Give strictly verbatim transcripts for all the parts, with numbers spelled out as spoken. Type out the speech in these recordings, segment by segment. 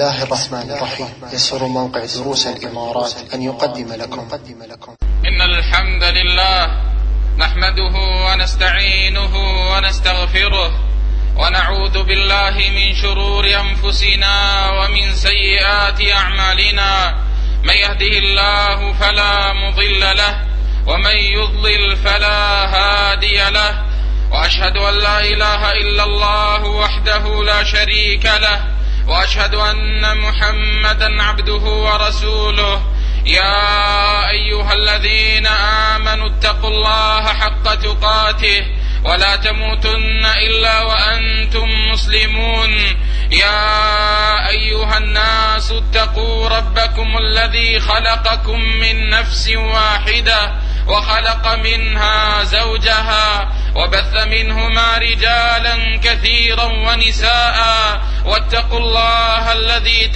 الله الرحمن الرحيم. يسر موقع دروس الإمارات أن يقدم لكم إن الحمد لله نحمده ونستعينه ونستغفره ونعوذ بالله من شرور أنفسنا ومن سيئات أعمالنا. من يهده الله فلا مضل له ومن يضلل فلا هادي له، وأشهد أن لا إله إلا الله وحده لا شريك له، وأشهد أن محمدا عبده ورسوله. يا أيها الذين آمنوا اتقوا الله حق تقاته ولا تموتن إلا وأنتم مسلمون. يا أيها الناس اتقوا ربكم الذي خلقكم من نفس واحدة وخلق منها زوجها وبث منهما رجالا كثيرا ونساء، واتقوا الله الذي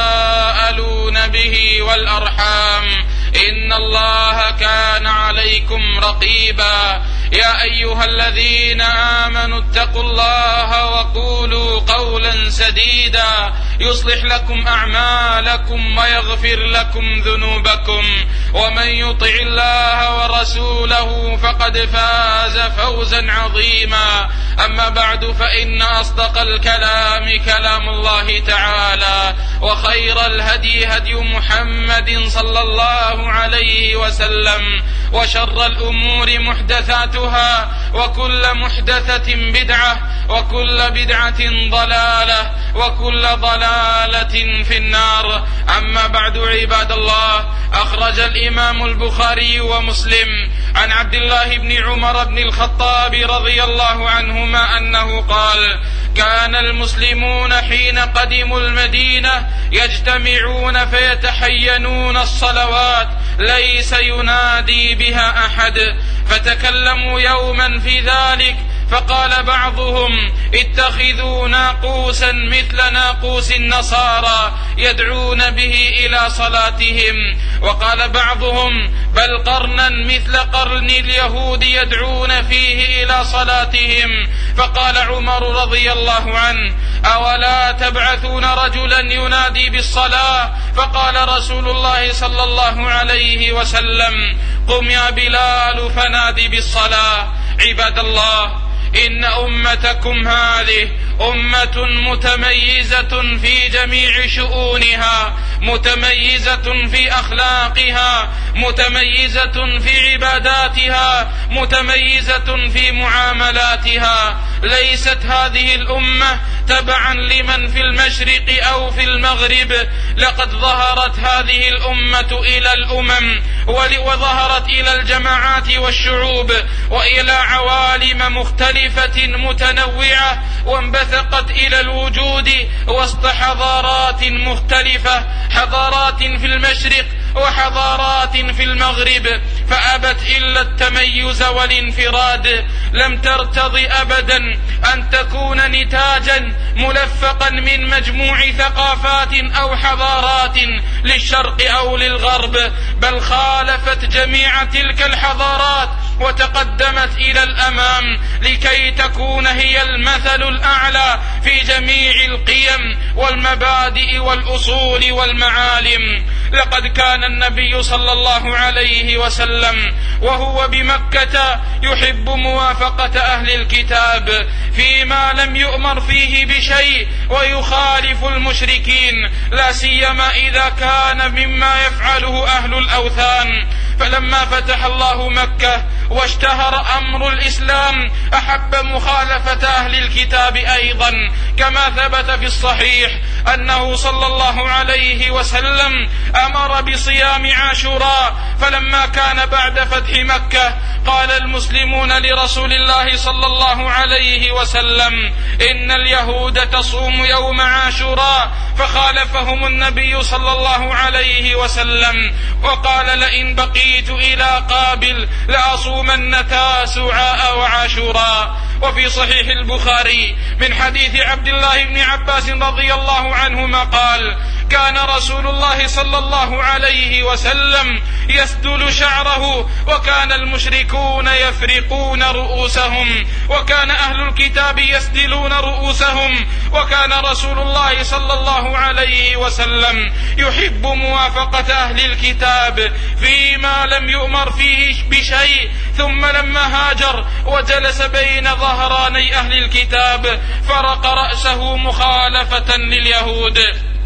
تساءلون به والأرحام إن الله كان عليكم رقيبا. يا أيها الذين آمنوا اتقوا الله وقولوا قولا سديدا يصلح لكم أعمالكم ويغفر لكم ذنوبكم، ومن يطع الله ورسوله فقد فاز فوزا عظيما. أما بعد، فإن أصدق الكلام كلام الله تعالى، وخير الهدي هدي محمد صلى الله عليه وسلم، وشر الأمور محدثاتها، وكل محدثة بدعة، وكل بدعة ضلالة، وكل ضلالة في النار. أما بعد، عباد الله، أخرج الإمام البخاري ومسلم عن عبد الله بن عمر بن الخطاب رضي الله عنهما أنه قال: كان المسلمون حين قدموا المدينة يجتمعون فيتحينون الصلوات ليس ينادي بها أحد، فتكلموا يوما في ذلك فقال بعضهم: اتخذوا ناقوسا مثل ناقوس النصارى يدعون به إلى صلاتهم، وقال بعضهم: بل قرنا مثل قرن اليهود يدعون فيه إلى صلاتهم. فقال عمر رضي الله عنه: أولا تبعثون رجلا ينادي بالصلاة؟ فقال رسول الله صلى الله عليه وسلم: قم يا بلال فنادي بالصلاة. عباد الله، إن أمتكم هذه أمة متميزة في جميع شؤونها، متميزة في أخلاقها، متميزة في عباداتها، متميزة في معاملاتها. ليست هذه الأمة تبعا لمن في المشرق أو في المغرب، لقد ظهرت هذه الأمة إلى الأمم، وظهرت إلى الجماعات والشعوب، وإلى عوالم مختلفة متنوعة، وانبثقت إلى الوجود وسط حضارات مختلفة، حضارات في المشرق وحضارات في المغرب، فأبت إلا التميز والانفراد. لم ترتضي أبدا أن تكون نتاجا ملفقا من مجموع ثقافات أو حضارات للشرق أو للغرب، بل خالفت جميع تلك الحضارات وتقدمت إلى الأمام لكي تكون هي المثل الأعلى في جميع القيم والمبادئ والأصول والمعالم. لقد كان النبي صلى الله عليه وسلم وهو بمكة يحب موافقة أهل الكتاب فيما لم يؤمر فيه بشيء، ويخالف المشركين، لا سيما إذا كان مما يفعله أهل الأوثان. فلما فتح الله مكة واشتهر أمر الإسلام أحب مخالفة أهل الكتاب أيضا، كما ثبت في الصحيح أنه صلى الله عليه وسلم أمر بصيام عاشوراء. فلما كان بعد فتح مكة قال المسلمون لرسول الله صلى الله عليه وسلم: إن اليهود تصوم يوم عاشوراء، فخالفهم النبي صلى الله عليه وسلم وقال: لئن بقيت إلى قابل لأصومن تاسوعاء وعاشوراء. وفي صحيح البخاري من حديث عبد الله بن عباس رضي الله عنهما قال: كان رسول الله صلى الله عليه وسلم يسدل شعره، وكان المشركون يفرقون رؤوسهم، وكان أهل الكتاب يسدلون رؤوسهم، وكان رسول الله صلى الله عليه وسلم يحب موافقة أهل الكتاب فيما لم يؤمر فيه بشيء. ثم لما هاجر وجلس بين ظهراني أهل الكتاب فرق رأسه مخالفة لليهود،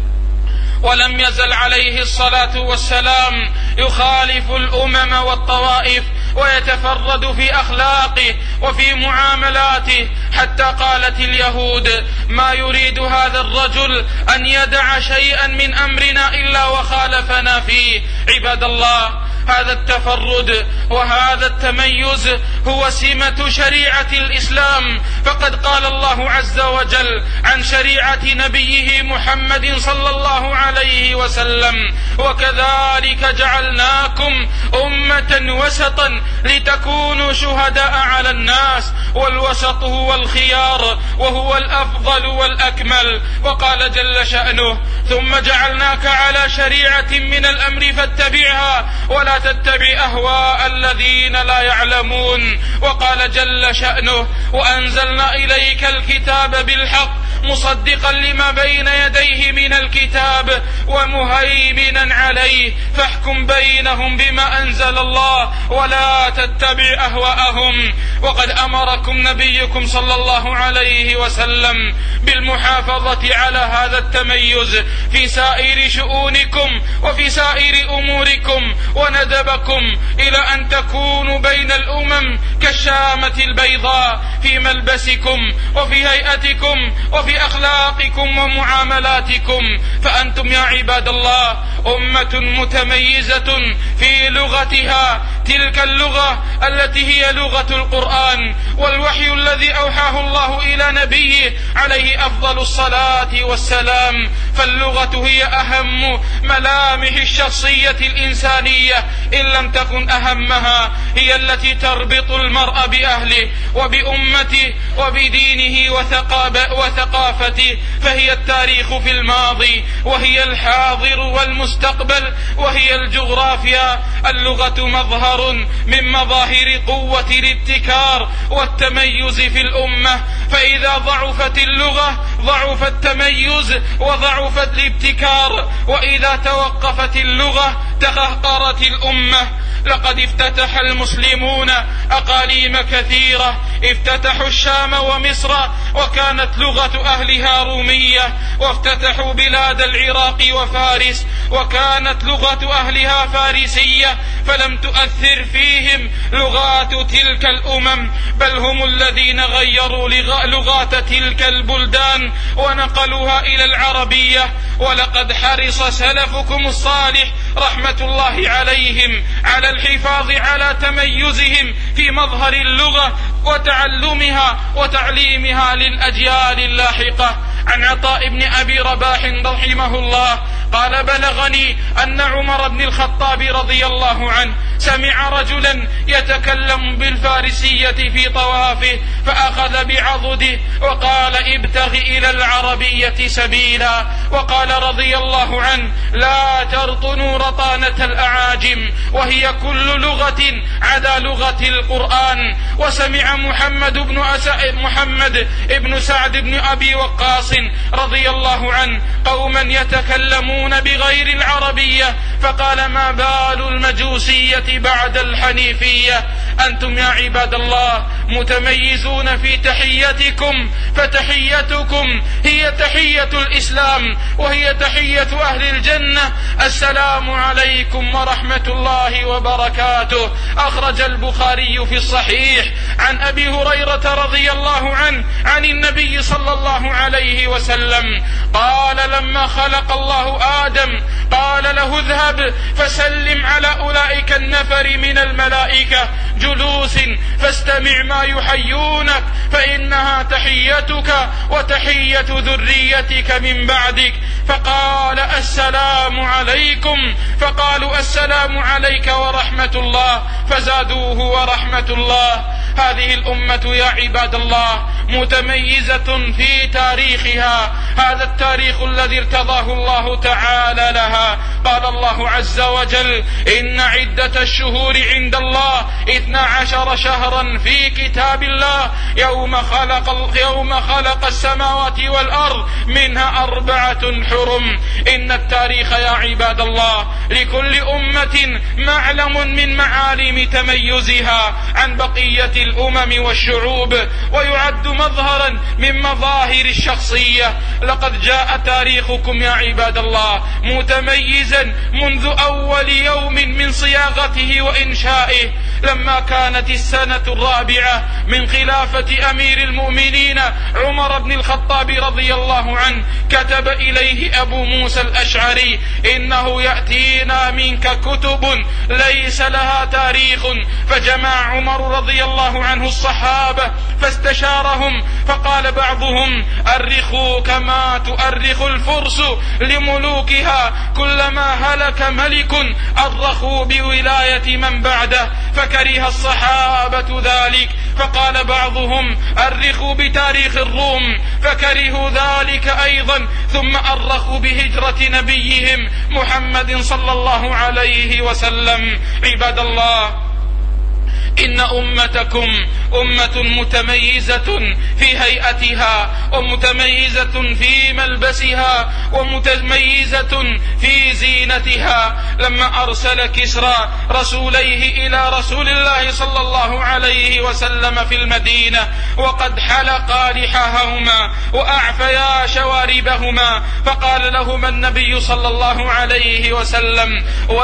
ولم يزل عليه الصلاة والسلام يخالف الأمم والطوائف ويتفرد في أخلاقه وفي معاملاته، حتى قالت اليهود: ما يريد هذا الرجل أن يدع شيئا من أمرنا إلا وخالفنا فيه. عباد الله، هذا التفرد وهذا التميز هو سمة شريعة الإسلام، فقد قال الله عز وجل عن شريعة نبيه محمد صلى الله عليه وسلم: وكذلك جعلناكم أمة وسطا لتكونوا شهداء على الناس، والوسط هو الخيار وهو الأفضل والأكمل. وقال جل شأنه: ثم جعلناك على شريعة من الأمر فاتبعها ولا تتبع أهواء الذين لا يعلمون. وقال جل شأنه: وأنزلنا إليك الكتاب بالحق مصدقا لما بين يديه من الكتاب ومهيمنا عليه، فاحكم بينهم بما أنزل الله ولا تتبع أهواءهم. وقد أمركم نبيكم صلى الله عليه وسلم بالمحافظة على هذا التميز في سائر شؤونكم وفي سائر أموركم، وندبكم إلى أن تكونوا بين الأمم كالشامة البيضاء في ملبسكم وفي هيئتكم وفي أخلاقكم ومعاملاتكم. فأنتم يا عباد الله أمة متميزة في لغتها، تلك اللغة التي هي لغة القرآن والوحي الذي أوحاه الله إلى نبيه عليه أفضل الصلاة والسلام. فاللغة هي أهم ملامح الشخصية الإنسانية، إن لم تكن أهمها، هي التي تربط المرء بأهله وبأمته وبدينه وثقافته، فهي التاريخ في الماضي وهي الحاضر والمستقبل وهي الجغرافيا. اللغة مظهر من مظاهر قوة الابتكار والتميز في الأمة، فإذا ضعفت اللغة ضعف التميز وضعف الابتكار، وإذا توقفت اللغة تقهقرت الأمة. لقد افتتح المسلمون أقاليم كثيرة، افتتحوا الشام ومصر وكانت لغة أهلها رومية، وافتتحوا بلاد العراق وفارس وكانت لغة أهلها فارسية، فلم تؤثر فيهم لغات تلك الأمم، بل هم الذين غيروا لغات تلك البلدان ونقلوها إلى العربية. ولقد حرص سلفكم الصالح رحمة الله عليهم على الحفاظ على تميزهم في مظهر اللغة وتعلمها وتعليمها للأجيال اللاحقة. عن عطاء بن أبي رباح رحمه الله قال: بلغني أن عمر بن الخطاب رضي الله عنه سمع رجلا يتكلم بالفارسية في طوافه، فأخذ بعضده وقال: ابتغ إلى العربية سبيلا. وقال رضي الله عنه: لا ترطنوا رطانة الأعاجم، وهي كل لغة عدا لغة القرآن. وسمع محمد بن أسع محمد بن سعد بن أبي وقاص رضي الله عنه قوما يتكلمون بغير العربية، فقال: ما بال المجوسية بعد الحنيفية؟ أنتم يا عباد الله متميزون في تحيتكم، فتحيتكم هي تحية الإسلام وهي تحية أهل الجنة: السلام عليكم ورحمة الله وبركاته. أخرج البخاري في الصحيح عن أبي هريرة رضي الله عنه عن النبي صلى الله عليه وسلم قال: لما خلق الله آدم قال له اذهب فسلم على أولئك النفر من الملائكة جلوس فاستمع ما يحيونك فإنها تحيتك وتحية ذريتك من بعدك. فقال السلام عليكم، فقالوا السلام عليك ورحمة الله، فزادوه ورحمة الله. هذه الأمة يا عباد الله متميزة في تاريخها، هذا التاريخ الذي ارتضاه الله تعالى لها. قال الله عز وجل: إن عدة الشهور عند الله اثنا عشر شهرا في كتاب الله يوم خلق, يوم خلق السماوات والأرض منها أربعة حرم. إن التاريخ يا عباد الله لكل أمة معلم من معالم تميزها عن بقية الأمم والشعوب، ويعد مظهرا من مظاهر الشخصية. لقد جاء تاريخكم يا عباد الله متميزا منذ أول يوم من صياغته وإنشائه، لما كانت السنة الرابعة من خلافة أمير المؤمنين عمر بن الخطاب رضي الله عنه، كتب إليه أبو موسى الأشعري: إنه يأتينا منك كتب ليس لها تاريخ. فجمع عمر رضي الله عنه الصحابة فاستشارهم، فقال بعضهم: أرخوا كما تؤرخ الفرس لملوكها، كلما هلك ملك أرخوا بولاية من بعده. فكره الصحابة ذلك، فقال بعضهم: أرخوا بتاريخ الروم، فكرهوا ذلك أيضا، ثم أرخوا بهجرة نبيهم محمد صلى الله عليه وسلم. عباد الله، إن أمتكم أمة متميزة في هيئتها، ومتميزة في ملبسها، ومتميزة في زينتها. لما أرسل كسرى رسوليه إلى رسول الله صلى الله عليه وسلم في المدينة وقد حلقا لحاهما وأعفيا شواربهما، فقال لهما النبي صلى الله عليه وسلم: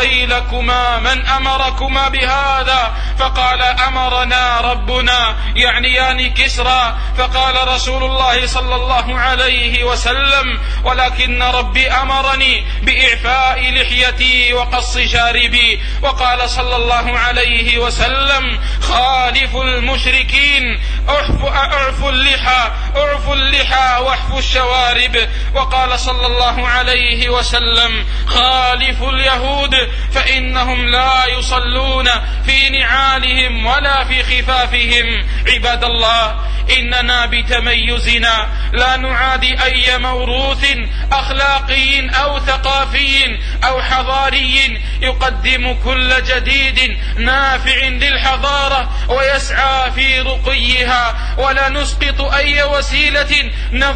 ويلكما من أمركما بهذا؟ فقال: أمرنا ربنا، يعنيان كسرى. فقال رسول الله صلى الله عليه وسلم: ولكن ربي أمرني بإعفاء لحيتي وقص شاربي. وقال صلى الله عليه وسلم: خالف المشركين، أعفوا اللحى أعفوا اللحى واحفوا الشوارب. وقال صلى الله عليه وسلم: خالف اليهود فإنهم لا يصلون في نعالهم ولا في خفافهم. عباد الله، إننا بتميزنا لا نعادي أي موروث أخلاقي أو ثقافي أو حضاري يقدم كل جديد نافع للحضارة ويسعى في رقيها، ولا نسقط أي وسيلة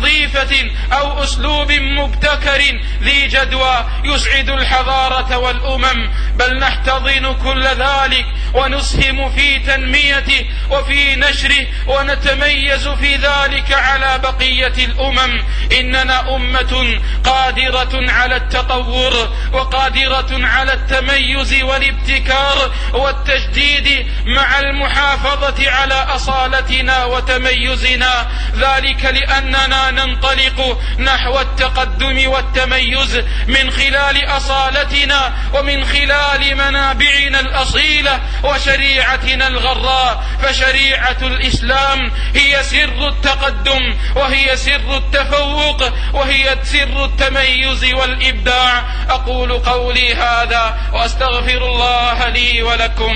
نظيفة أو أسلوب مبتكر ذي جدوى يسعد الحضارة والأمم، بل نحتضن كل ذلك ونسهم في تنميته وفي نشره، ونتميز في ذلك على بقية الأمم. إننا أمة قادرة على التطور، وقادرة على التميز والابتكار والتجديد مع المحافظة على أصالتنا وتميزنا، ذلك لأننا ننطلق نحو التقدم والتميز من خلال أصالتنا ومن خلال منابعنا الأصيلة وشريعتنا الغراء. فشريعة الإسلام هي سر التقدم، وهي سر التفوق، وهي سر التميز والإبداع. أقول قولي هذا وأستغفر الله لي ولكم.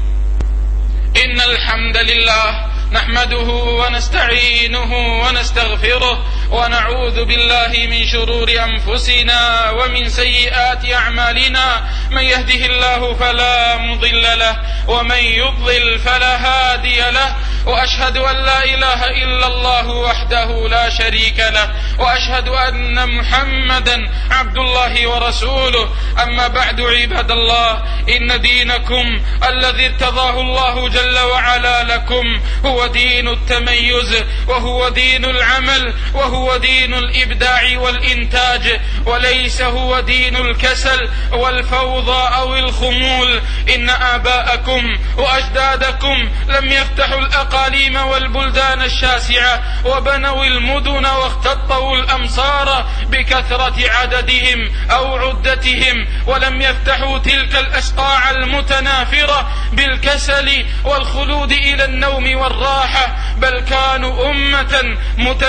إن الحمد لله نحمده ونستعينه ونستغفره، ونعوذ بالله من شرور أنفسنا ومن سيئات أعمالنا. من يهده الله فلا مضل له، ومن يضلل فلا هادي له. وأشهد أن لا إله إلا الله وحده لا شريك له، وأشهد أن محمدا عبد الله ورسوله. أما بعد، عباد الله، إن دينكم الذي ارتضاه الله جل وعلا لكم هو دين التميز، وهو دين العمل، وهو دين الإبداع والإنتاج، وليس هو دين الكسل والفوضى أو الخمول. إن آباءكم وأجدادكم لم يفتحوا الأقل الأقاليم والبلدان الشاسعة، وبنوا المدن واختطوا الأمصار بكثرة عددهم أو عدتهم، ولم يفتحوا تلك الأسقاع المتنافرة بالكسل والخلود إلى النوم والراحة، بل كانوا أمة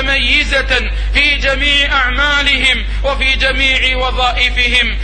متميزة في جميع أعمالهم وفي جميع وظائفهم،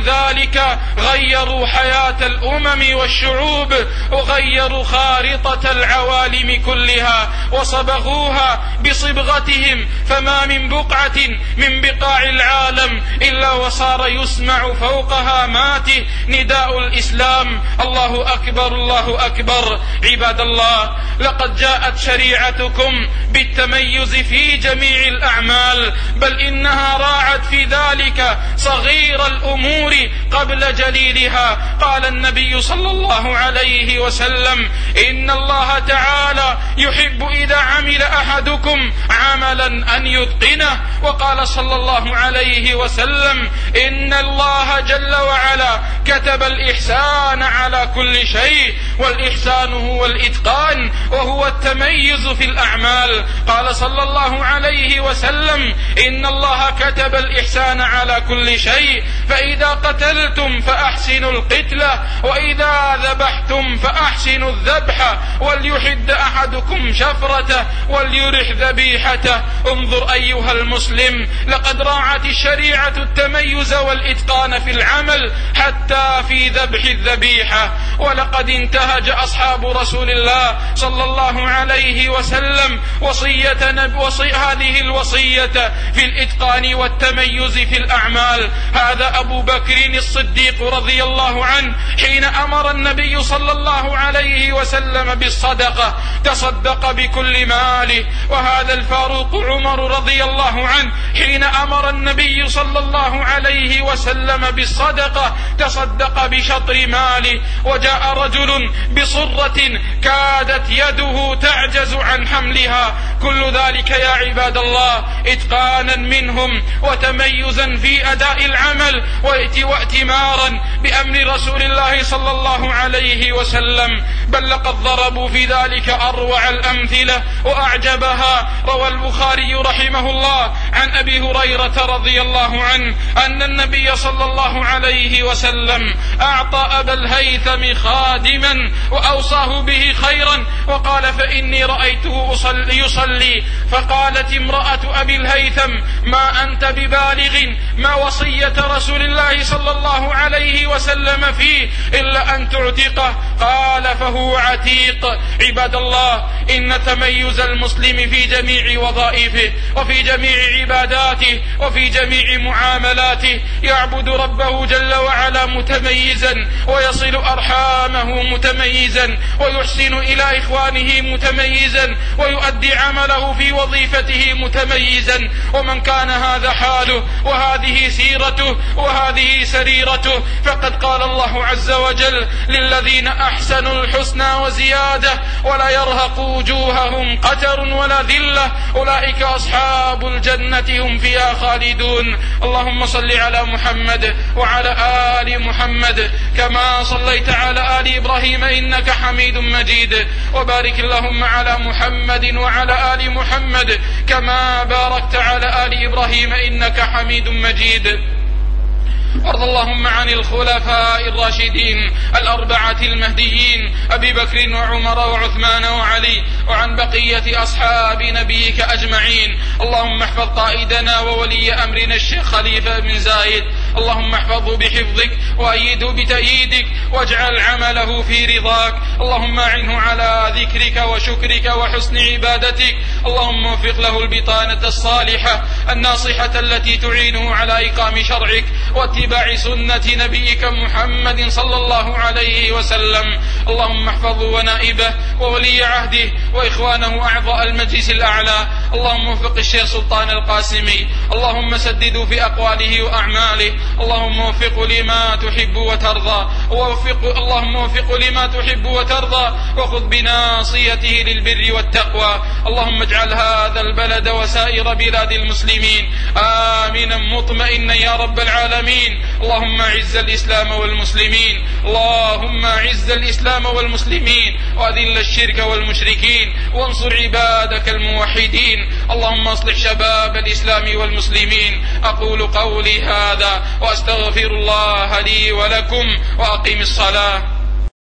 ولذلك غيروا حياة الأمم والشعوب، وغيروا خارطة العوالم كلها وصبغوها بصبغتهم، فما من بقعة من بقاع العالم إلا وصار يسمع فوق هاماته نداء الإسلام: الله أكبر الله أكبر. عباد الله، لقد جاءت شريعتكم بالتميز في جميع الأعمال، بل إنها راعت في ذلك صغير الأمور قبل جليلها. قال النبي صلى الله عليه وسلم: إن الله تعالى يحب إذا عمل أحدكم عملا أن يتقنه. وقال صلى الله عليه وسلم: إن الله جل وعلا كتب الإحسان على كل شيء، والإحسان هو الإتقان وهو التميز في الأعمال. قال صلى الله عليه وسلم: إن الله كتب الإحسان على كل شيء، فإذا قتلتم فأحسنوا القتلة، وإذا ذبحتم فأحسنوا الذبح، وليحد أحدكم شفرته وليرح ذبيحته. انظر أيها المسلم، لقد راعت الشريعة التميز والإتقان في العمل حتى في ذبح الذبيحة. ولقد انتهج أصحاب رسول الله صلى الله عليه وسلم وصية وصي هذه الوصية في الإتقان والتميز في الأعمال. هذا أبو بكر الصديق رضي الله عنه حين أمر النبي صلى الله عليه وسلم بالصدقة تصدق بكل ماله، وهذا الفاروق عمر رضي الله عنه حين أمر النبي صلى الله عليه وسلم بالصدقة تصدق بشطر ماله. وجاء رجل بصرة كادت يده تعجز عن حملها. كل ذلك يا عباد الله إتقانا منهم وتميزا في أداء العمل وائتمارا بأمر رسول الله صلى الله عليه وسلم، بل لقد ضربوا في ذلك أروع الأمثلة وأعجبها. روى البخاري رحمه الله عن أبي هريرة رضي الله عنه أن النبي صلى الله عليه وسلم أعطى أبا الهيثم خادما وأوصاه به خيرا، وقال: فإني رأيته يصلي. فقالت امرأة أبي الهيثم: ما أنت ببالغ ما وصية رسول الله صلى الله عليه وسلم فيه إلا أن تعتقه. قال: فهو عتيق. عباد الله، إن تميز المسلم في جميع وظائفه وفي جميع عباداته وفي جميع معاملاته يعبد ربه جل وعلا متميزا، ويصل أرحامه متميزا، ويحسن إلى إخوانه متميزا، ويؤدي عمله في وظيفته متميزا. ومن كان هذا حاله وهذه سيرته وهذه سريرته فقد قال الله عز وجل: للذين أحسنوا الحسنى وزيادة ولا يرهق وجوههم قتر ولا ذلة أولئك أصحاب الجنة هم فيها خالدون. اللهم صل على محمد وعلى آل محمد كما صليت على آل إبراهيم إنك حميد مجيد، وبارك اللهم على محمد وعلى آل محمد كما باركت على آل إبراهيم إنك حميد مجيد. وارض اللهم عن الخلفاء الراشدين الأربعة المهديين أبي بكر وعمر وعثمان وعلي، وعن بقية أصحاب نبيك أجمعين. اللهم احفظ قائدنا وولي أمرنا الشيخ خليفة بن زايد، اللهم احفظه بحفظك وأيده بتأييدك واجعل عمله في رضاك. اللهم أعنه على ذكرك وشكرك وحسن عبادتك. اللهم وفق له البطانة الصالحة الناصحة التي تعينه على إقام شرعك واتباع سنة نبيك محمد صلى الله عليه وسلم. اللهم احفظه ونائبه وولي عهده وإخوانه أعضاء المجلس الأعلى اللهم وفق الشيخ سلطان القاسمي، اللهم سدده في أقواله وأعماله، اللهم وفقه لما تحب وترضى، ووفق اللهم وفقه لما تحب وترضى، وخذ بناصيته للبر والتقوى. اللهم اجعل هذا البلد وسائر بلاد المسلمين آمنا مطمئنا يا رب العالمين. اللهم اعز الإسلام والمسلمين، اللهم اعز الإسلام والمسلمين، وأذل الشرك والمشركين، وانصر عبادك الموحدين. اللهم اصلح شباب الإسلام والمسلمين. أقول قولي هذا وأستغفر الله لي ولكم، وأقم الصلاة.